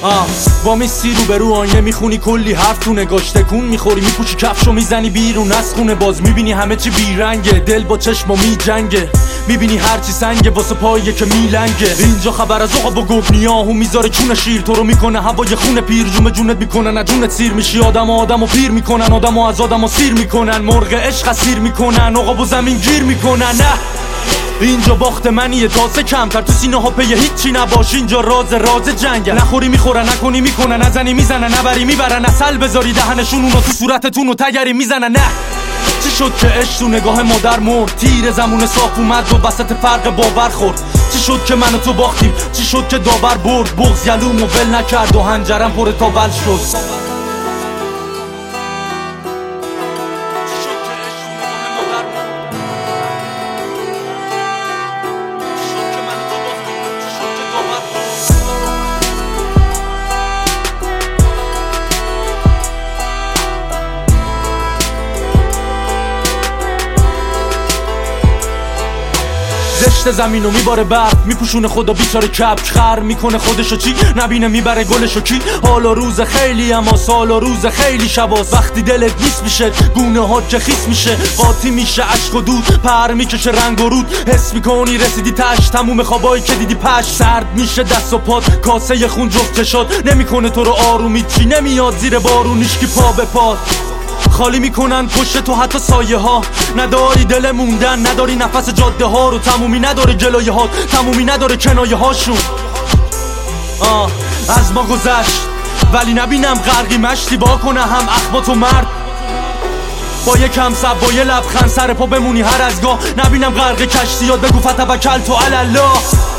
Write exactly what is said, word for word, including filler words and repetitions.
آه با میسی رو به رو آینه میخونی کلی حرف تو نگاش تکون میخوری میپوشی کفشو میزنی بیرون از خونه باز میبینی همه چی بیرنگه دل با چشم و میجنگه میبینی هرچی سنگه واسه پاییه که میلنگه اینجا خبر از عقاب و گبنیاهو میذاره چون شیر تو رو میکنه هوای خون پیر جون جونت میکنن جونت سیر میشی آدم آدمو پیر میکنن آدمو از آدمو سیر میکنن مرغ عشق اسیر میکنن عقاب و زمین گیر میکنن نه اینجا باخت منیه تاسه کمتر تو سینه ها پی هیچی نباش اینجا راز راز جنگه نخوری میخورن نکنی میکنن نزنی میزنن نبری میبرن اصل بذاری دهنشون اونو تو صورتتون و تگری میزنن نه چی شد که عشق تو نگاه مادر مرد تیر زمون صاف اومد و وسط فرق باور خورد چی شد که من و تو باختیم چی شد که داور برد بغض یلومو ول نکرد و هنجرم پر تاول شد زشت زمینو میباره برف میپوشونه خدا بیچاره کپچ خر میکنه خودشو چی نبینه میبره گلشو کی حالا روز خیلی اما سال و روز خیلی شباست وقتی دلت نیست میشه گونه ها که خیس میشه قاطی میشه عشق و دود پر میکشه رنگ و رود حس میکنی رسیدی تش تموم خوابایی که دیدی پش سرد میشه دست و پات کاسه خون جفت چشات نمیکنه تو رو آرومی چی نمیاد زیر بارون هیچکی پا به پات خالی میکنن پشت تو حتی سایه ها نداری دل موندن نداری نفس جاده ها رو تمومی نداره جلوی ها تمومی نداره کنایه هاشون آه از ما گذشت ولی نبینم غرقی مشتی با کنه هم اخبات و مرد با یکم سب با یه لبخند سر پا بمونی هر از گاه نبینم غرق کشتی یاد بگو فتوکل تو علی الله